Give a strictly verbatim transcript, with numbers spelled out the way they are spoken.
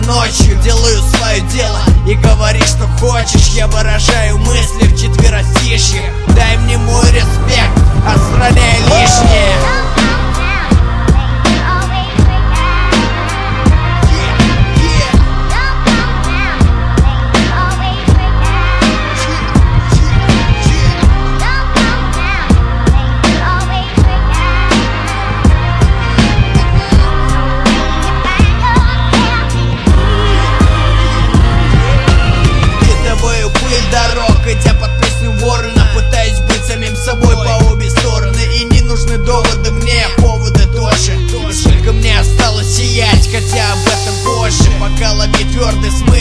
ночью делаю свое дело и говори, что хочешь. Я выражаю мысли в четверостишье. Дай мне мой респект, отстраняй лишнее. Идя под песню ворона, пытаюсь быть самим собой по обе стороны. И не нужны доводы мне, поводы тоже. И сколько мне осталось сиять, хотя об этом позже. Пока лови твердый смысл.